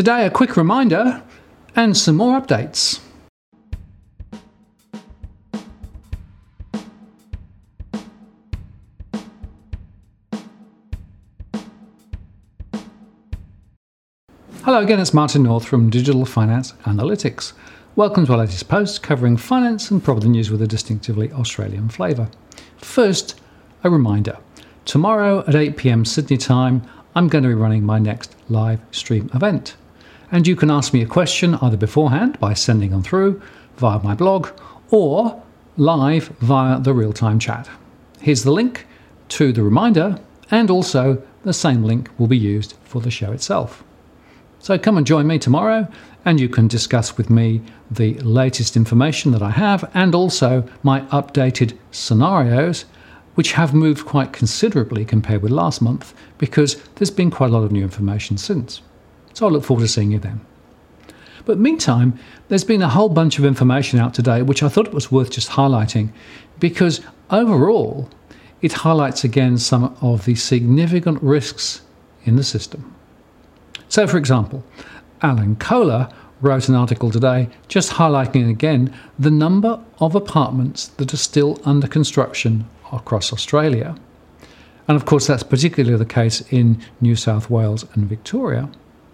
Today, a quick reminder and some more updates. Hello again, it's Martin North from Digital Finance Analytics. Welcome to our latest post covering finance and property news with a distinctively Australian flavour. First, a reminder. Tomorrow at 8 p.m. Sydney time, I'm going to be running my next live stream event. And you can ask me a question either beforehand by sending them through via my blog or live via the real-time chat. Here's the link to the reminder, and also the same link will be used for the show itself. So come and join me tomorrow, and you can discuss with me the latest information that I have and also my updated scenarios, which have moved quite considerably compared with last month because there's been quite a lot of new information since. So I look forward to seeing you then. But meantime, there's been a whole bunch of information out today which I thought it was worth just highlighting because overall it highlights again some of the significant risks in the system. So, for example, Alan Kohler wrote an article today just highlighting again the number of apartments that are still under construction across Australia. And of course, that's particularly the case in New South Wales and Victoria.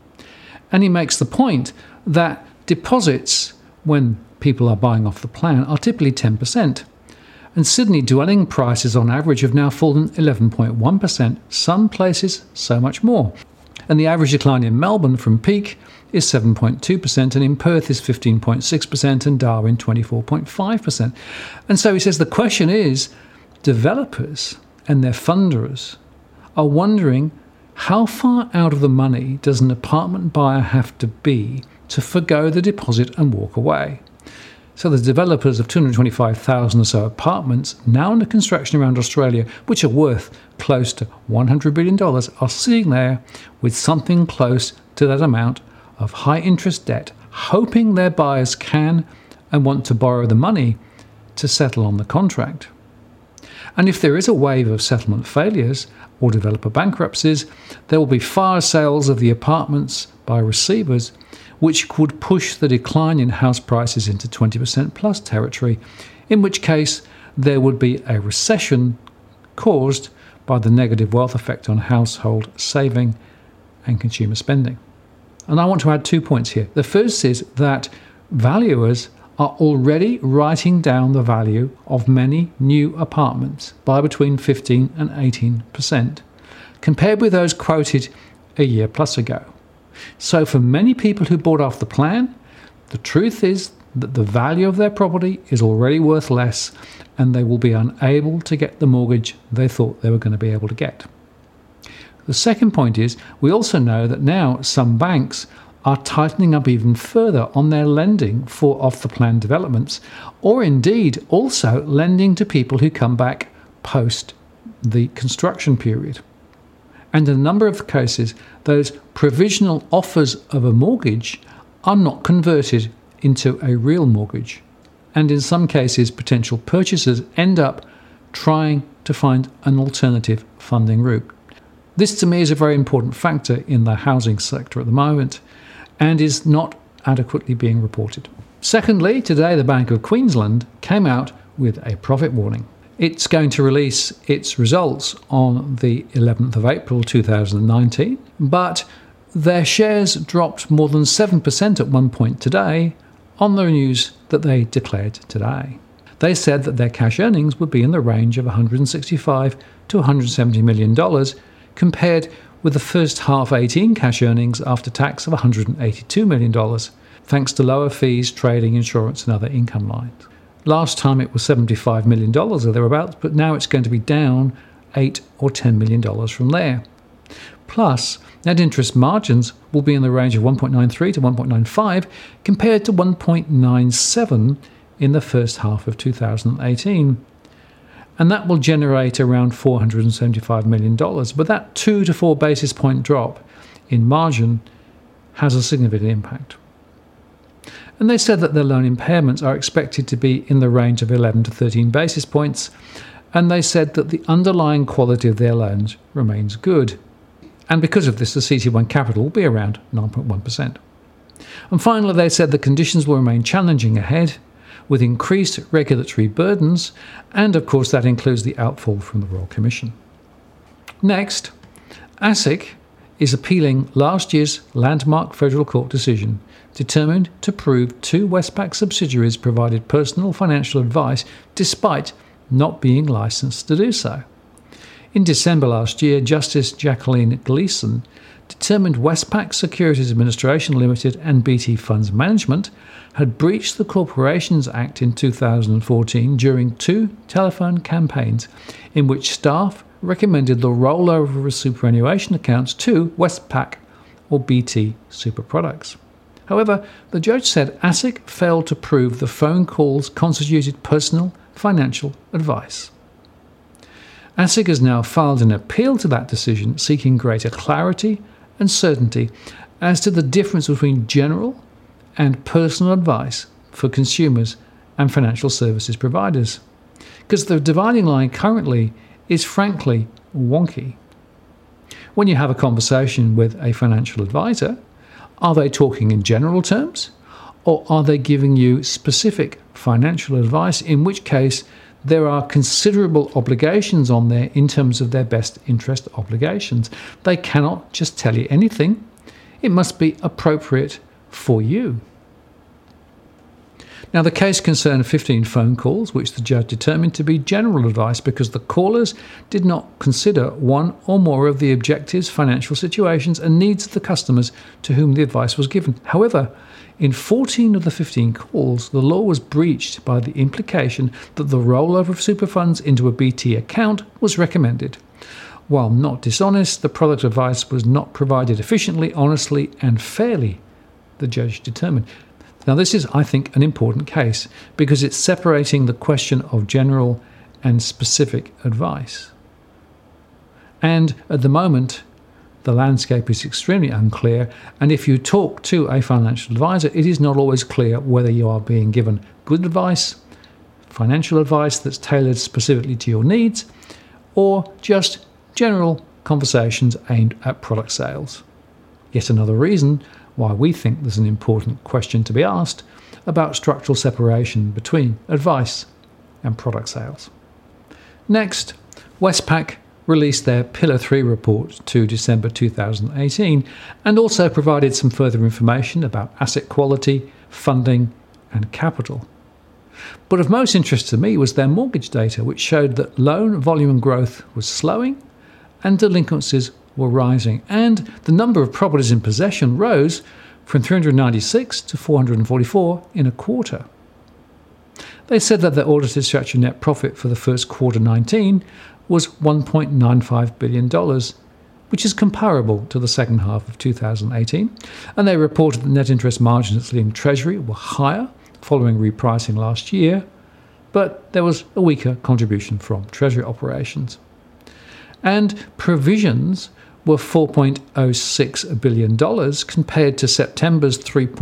And he makes the point that deposits, when people are buying off the plan, are typically 10%. And Sydney dwelling prices on average have now fallen 11.1%, some places so much more. And the average decline in Melbourne from peak is 7.2%, and in Perth is 15.6%, and Darwin 24.5%. And so he says the question is, developers and their funders are wondering how far out of the money does an apartment buyer have to be to forgo the deposit and walk away? So the developers of 225,000 or so apartments now under construction around Australia, which are worth close to $100 billion, are sitting there with something close to that amount of high interest debt, hoping their buyers can and want to borrow the money to settle on the contract. And if there is a wave of settlement failures or developer bankruptcies, there will be fire sales of the apartments by receivers, which could push the decline in house prices into 20% plus territory, in which case there would be a recession caused by the negative wealth effect on household saving and consumer spending. And I want to add 2 points here. The first is that valuers are already writing down the value of many new apartments by between 15 and 18%, compared with those quoted a year plus ago. So for many people who bought off the plan, the truth is that the value of their property is already worth less, and they will be unable to get the mortgage they thought they were going to be able to get. The second point is we also know that now some banks are tightening up even further on their lending for off-the-plan developments, or indeed also lending to people who come back post the construction period. And in a number of cases, those provisional offers of a mortgage are not converted into a real mortgage. And in some cases, potential purchasers end up trying to find an alternative funding route. This to me is a very important factor in the housing sector at the moment and is not adequately being reported. Secondly, today the Bank of Queensland came out with a profit warning. It's going to release its results on the 11th of April 2019, but their shares dropped more than 7% at one point today on the news that they declared today. They said that their cash earnings would be in the range of $165 to $170 million, compared with the first half 18 cash earnings after tax of $182 million, thanks to lower fees, trading, insurance and other income lines. Last time it was $75 million or thereabouts, but now it's going to be down $8 or $10 million from there. Plus, net interest margins will be in the range of 1.93 to 1.95 compared to 1.97 in the first half of 2018. And that will generate around $475 million. But that 2 to 4 basis point drop in margin has a significant impact. And they said that their loan impairments are expected to be in the range of 11 to 13 basis points, and they said that the underlying quality of their loans remains good. And because of this, the CET1 capital will be around 9.1%. And finally, they said the conditions will remain challenging ahead, with increased regulatory burdens, and of course that includes the outfall from the Royal Commission. Next, ASIC is appealing last year's landmark federal court decision, determined to prove 2 Westpac subsidiaries provided personal financial advice despite not being licensed to do so. In December last year, Justice Jacqueline Gleeson determined Westpac Securities Administration Limited and BT Funds Management had breached the Corporations Act in 2014 during 2 telephone campaigns in which staff recommended the rollover of superannuation accounts to Westpac or BT super products. However, the judge said ASIC failed to prove the phone calls constituted personal financial advice. ASIC has now filed an appeal to that decision, seeking greater clarity and certainty as to the difference between general and personal advice for consumers and financial services providers. Because the dividing line currently is frankly wonky. When you have a conversation with a financial advisor, are they talking in general terms, or are they giving you specific financial advice, in which case there are considerable obligations on there in terms of their best interest obligations? They cannot just tell you anything. It must be appropriate for you. Now, the case concerned 15 phone calls, which the judge determined to be general advice because the callers did not consider one or more of the objectives, financial situations, and needs of the customers to whom the advice was given. However, in 14 of the 15 calls, the law was breached by the implication that the rollover of super funds into a BT account was recommended. While not dishonest, the product advice was not provided efficiently, honestly, and fairly, the judge determined. Now, this is, I think, an important case because it's separating the question of general and specific advice. And at the moment, the landscape is extremely unclear, and if you talk to a financial advisor, it is not always clear whether you are being given good advice, financial advice that's tailored specifically to your needs, or just general conversations aimed at product sales. Yet another reason why we think there's an important question to be asked about structural separation between advice and product sales. Next, Westpac released their Pillar 3 report to December 2018 and also provided some further information about asset quality, funding and capital. But of most interest to me was their mortgage data, which showed that loan volume growth was slowing and delinquencies were rising, and the number of properties in possession rose from 396 to 444 in a quarter. They said that their audited statutory net profit for the first quarter 19 was $1.95 billion, which is comparable to the second half of 2018, and they reported that net interest margins at Leading Treasury were higher following repricing last year, but there was a weaker contribution from Treasury operations. And provisions were $4.06 billion compared to September's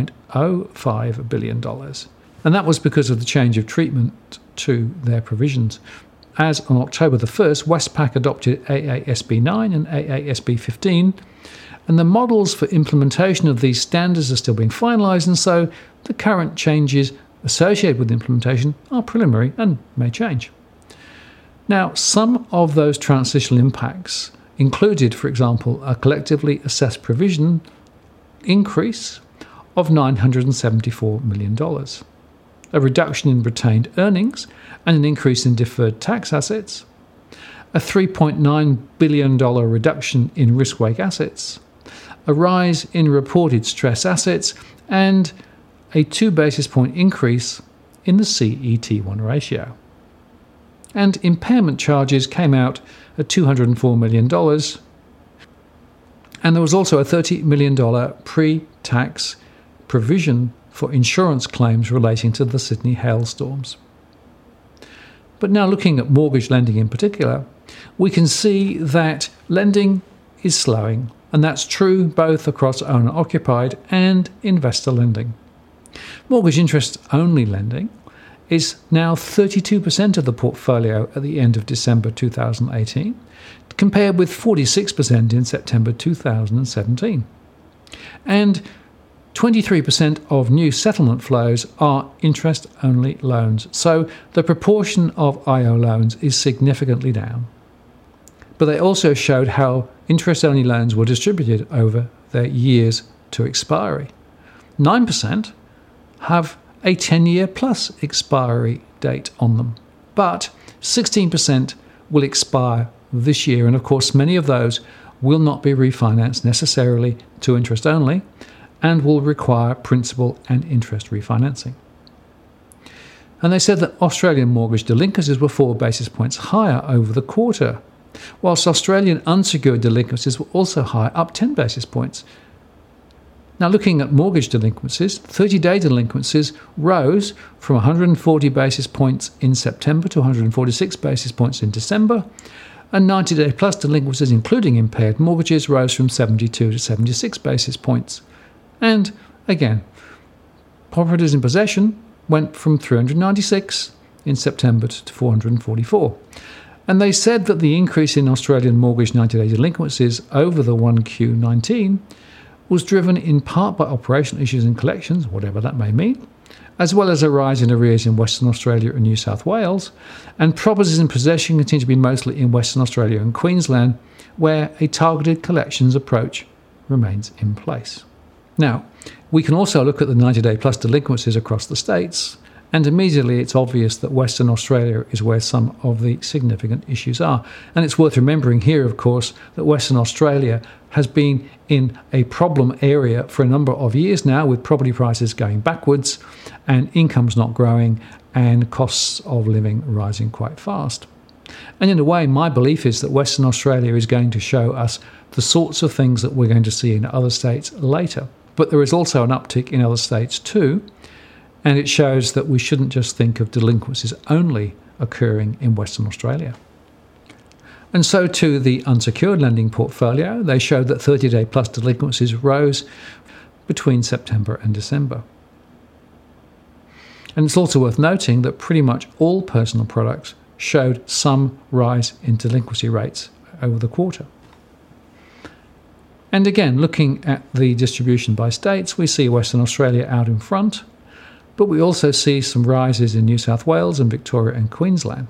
$3.05 billion. And that was because of the change of treatment to their provisions. As on October the 1st, Westpac adopted AASB 9 and AASB 15, and the models for implementation of these standards are still being finalised, and so the current changes associated with implementation are preliminary and may change. Now, some of those transitional impacts included, for example, a collectively assessed provision increase of $974 million, a reduction in retained earnings and an increase in deferred tax assets, a $3.9 billion reduction in risk-weight assets, a rise in reported stress assets, and a 2 basis point increase in the CET1 ratio. And impairment charges came out at $204 million, and there was also a $30 million pre-tax provision for insurance claims relating to the Sydney hailstorms. But now looking at mortgage lending in particular, we can see that lending is slowing, and that's true both across owner-occupied and investor lending. Mortgage interest-only lending is now 32% of the portfolio at the end of December 2018, compared with 46% in September 2017. And 23% of new settlement flows are interest-only loans, so the proportion of IO loans is significantly down. But they also showed how interest-only loans were distributed over their years to expiry. 9% have a 10-year plus expiry date on them, but 16% will expire this year, and of course many of those will not be refinanced necessarily to interest only and will require principal and interest refinancing. And they said that Australian mortgage delinquencies were 4 basis points higher over the quarter, whilst Australian unsecured delinquencies were also higher, up 10 basis points. Now, looking at mortgage delinquencies, 30-day delinquencies rose from 140 basis points in September to 146 basis points in December, and 90-day plus delinquencies, including impaired mortgages, rose from 72 to 76 basis points. And again, properties in possession went from 396 in September to 444. And they said that the increase in Australian mortgage 90-day delinquencies over the 1Q19 was driven in part by operational issues in collections, whatever that may mean, as well as a rise in arrears in Western Australia and New South Wales, and properties in possession continue to be mostly in Western Australia and Queensland, where a targeted collections approach remains in place. Now, we can also look at the 90-day plus delinquencies across the states, and immediately it's obvious that Western Australia is where some of the significant issues are. And it's worth remembering here, of course, that Western Australia has been in a problem area for a number of years now, with property prices going backwards and incomes not growing and costs of living rising quite fast. And in a way, my belief is that Western Australia is going to show us the sorts of things that we're going to see in other states later. But there is also an uptick in other states too, and it shows that we shouldn't just think of delinquencies only occurring in Western Australia. And so to the unsecured lending portfolio, they showed that 30-day plus delinquencies rose between September and December. And it's also worth noting that pretty much all personal products showed some rise in delinquency rates over the quarter. And again, looking at the distribution by states, we see Western Australia out in front, but we also see some rises in New South Wales and Victoria and Queensland.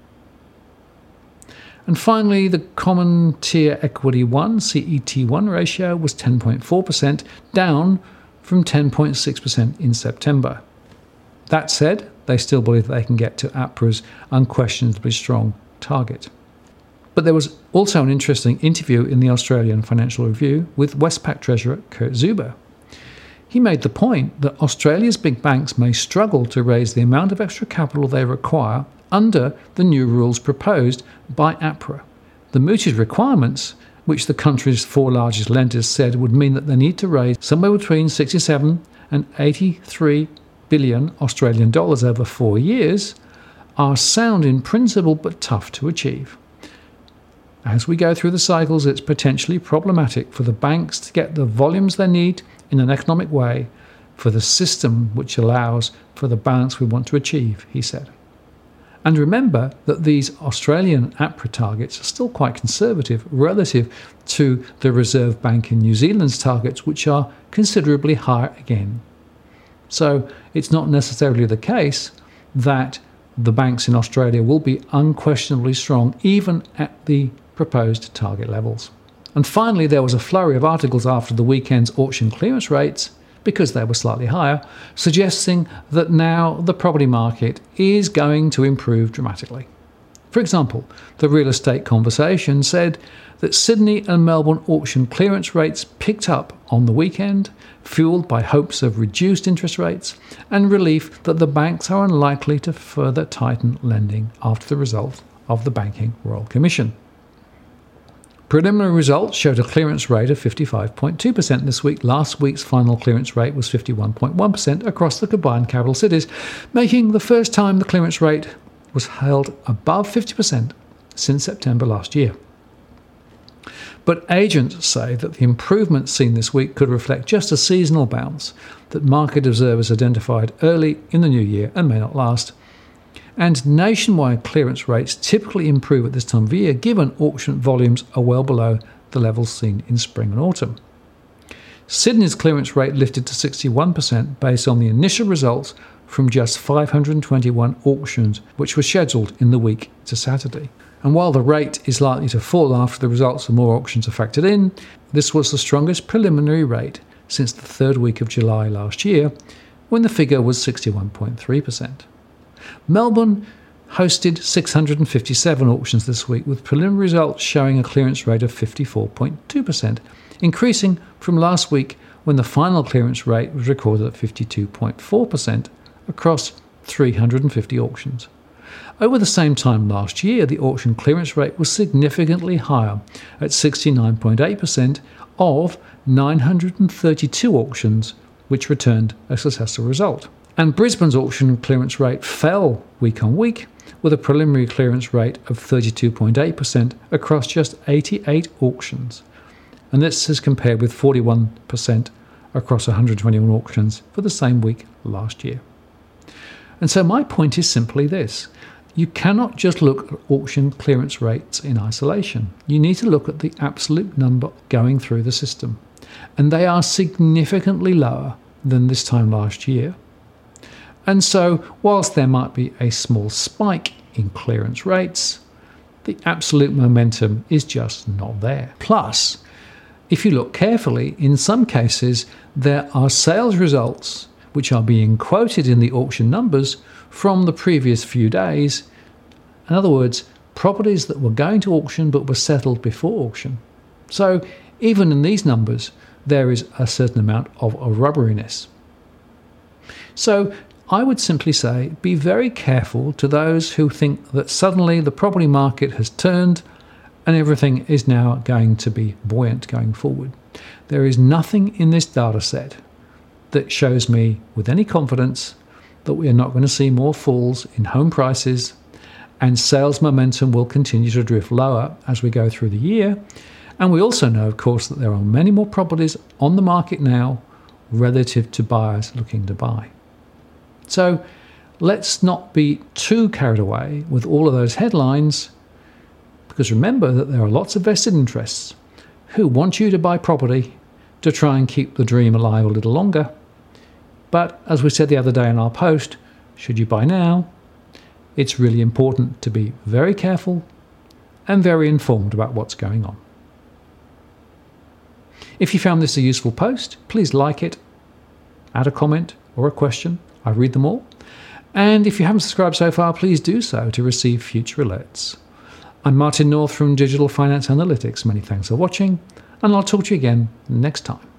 And finally, the Common Tier Equity 1 CET1 ratio was 10.4%, down from 10.6% in September. That said, they still believe they can get to APRA's unquestionably strong target. But there was also an interesting interview in the Australian Financial Review with Westpac Treasurer Kurt Zuber. He made the point that Australia's big banks may struggle to raise the amount of extra capital they require under the new rules proposed by APRA. The mooted requirements, which the country's 4 largest lenders said would mean that they need to raise somewhere between 67 and 83 billion Australian dollars over 4 years, are sound in principle but tough to achieve. As we go through the cycles, it's potentially problematic for the banks to get the volumes they need in an economic way for the system which allows for the balance we want to achieve, he said. And remember that these Australian APRA targets are still quite conservative relative to the Reserve Bank in New Zealand's targets, which are considerably higher again. So it's not necessarily the case that the banks in Australia will be unquestionably strong even at the proposed target levels. And finally, there was a flurry of articles after the weekend's auction clearance rates, because they were slightly higher, suggesting that now the property market is going to improve dramatically. For example, the Real Estate Conversation said that Sydney and Melbourne auction clearance rates picked up on the weekend, fueled by hopes of reduced interest rates and relief that the banks are unlikely to further tighten lending after the result of the Banking Royal Commission. Preliminary results showed a clearance rate of 55.2% this week. Last week's final clearance rate was 51.1% across the combined capital cities, making the first time the clearance rate was held above 50% since September last year. But agents say that the improvements seen this week could reflect just a seasonal bounce that market observers identified early in the new year and may not last. And nationwide clearance rates typically improve at this time of year, given auction volumes are well below the levels seen in spring and autumn. Sydney's clearance rate lifted to 61% based on the initial results from just 521 auctions, which were scheduled in the week to Saturday. And while the rate is likely to fall after the results of more auctions are factored in, this was the strongest preliminary rate since the third week of July last year, when the figure was 61.3%. Melbourne hosted 657 auctions this week, with preliminary results showing a clearance rate of 54.2%, increasing from last week when the final clearance rate was recorded at 52.4% across 350 auctions. Over the same time last year, the auction clearance rate was significantly higher at 69.8% of 932 auctions, which returned a successful result. And Brisbane's auction clearance rate fell week on week, with a preliminary clearance rate of 32.8% across just 88 auctions. And this is compared with 41% across 121 auctions for the same week last year. And so my point is simply this. You cannot just look at auction clearance rates in isolation. You need to look at the absolute number going through the system. And they are significantly lower than this time last year. And so, whilst there might be a small spike in clearance rates, the absolute momentum is just not there. Plus, if you look carefully, in some cases, there are sales results which are being quoted in the auction numbers from the previous few days. In other words, properties that were going to auction but were settled before auction. So, even in these numbers, there is a certain amount of rubberiness. So, I would simply say be very careful to those who think that suddenly the property market has turned and everything is now going to be buoyant going forward. There is nothing in this data set that shows me with any confidence that we are not going to see more falls in home prices, and sales momentum will continue to drift lower as we go through the year. And we also know, of course, that there are many more properties on the market now relative to buyers looking to buy. So let's not be too carried away with all of those headlines, because remember that there are lots of vested interests who want you to buy property to try and keep the dream alive a little longer. But as we said the other day in our post, should you buy now, it's really important to be very careful and very informed about what's going on. If you found this a useful post, please like it, add a comment or a question. I read them all. And if you haven't subscribed so far, please do so to receive future alerts. I'm Martin North from Digital Finance Analytics. Many thanks for watching, and I'll talk to you again next time.